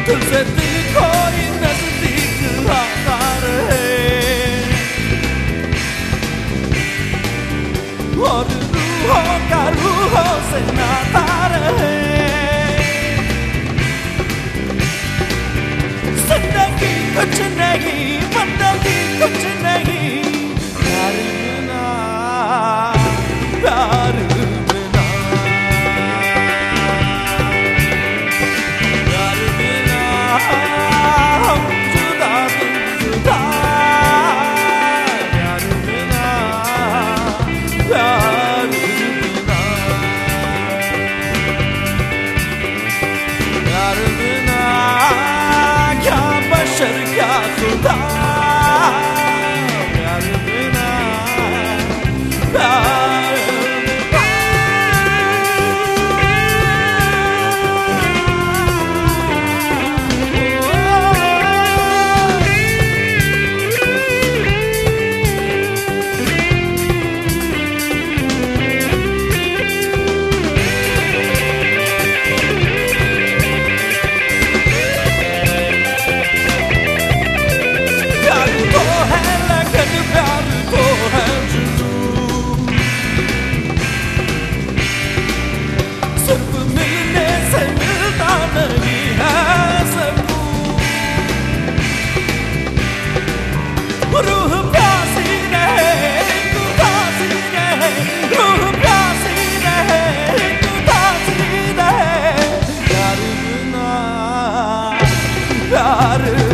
तुझसे दिल कोई नजदीक आता रहे और रूहों का रूहों से नाता रहे। जिंदगी कुछ नहीं, बंदगी कुछ नहीं, प्यार बिना, प्यार बिना, प्यार बिना हम जुदा दिल जुदा, प्यार बिना, प्यार बिना, प्यार बिना क्या बशर क्या खुदा, प्यार बिना, प्यार रूह प्यासी रहे, तू प्यासी रहे, रूह प्यासी रहे, तू प्यासी रहे, प्यार बिना, प्यार